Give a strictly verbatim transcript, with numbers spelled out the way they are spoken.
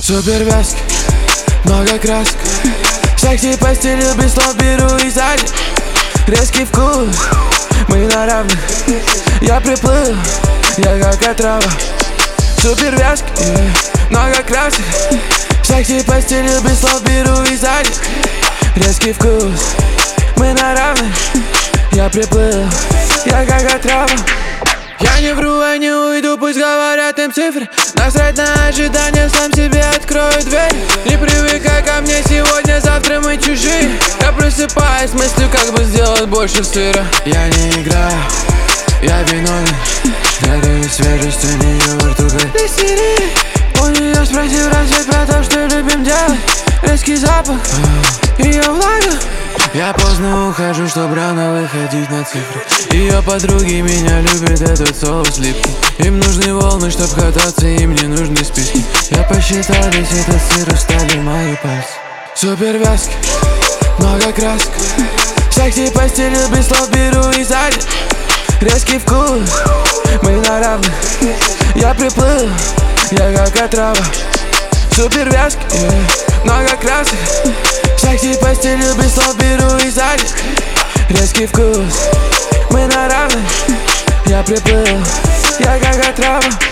Супер вязкий, много красок. Секси постелил, без слов беру и сзади. Резкий вкус, мы на равных. Я приплыл, я как отрава. Супер вязкий, много красок. Секси постелил, без слов беру и сзади. Резкий вкус, мы на равных. Я приплыл, я как отрава. Я не вру, я не уйду, пусть говорят им цифры. Насрать на ожидания, сам себе открою дверь. Не привыкай ко мне сегодня, завтра мы чужие. Я просыпаюсь с мыслью, как бы сделать больше сыра. Я не играю, я виновен. Дарю свежесть, у нее во рту как у нее спросил разве про то, что любим делать. Резкий запах, ее влага. Я поздно ухожу, чтоб рано выходить на цифры. Ее подруги меня любят, этот соус липкий. Им нужны волны, чтоб кататься, им не нужны списки. Я посчитал весь этот сыр, устали мои пальцы. Супер вязкий, много красок. Секси постелил, без слов беру и сзади. Резкий вкус, мы на равных. Я приплыл, я как отрава. Супер вязкий, много красок. Секси постелил, без слов беру и сзади. Резкий вкус, мы на равных. Я приплыл, я как отрава.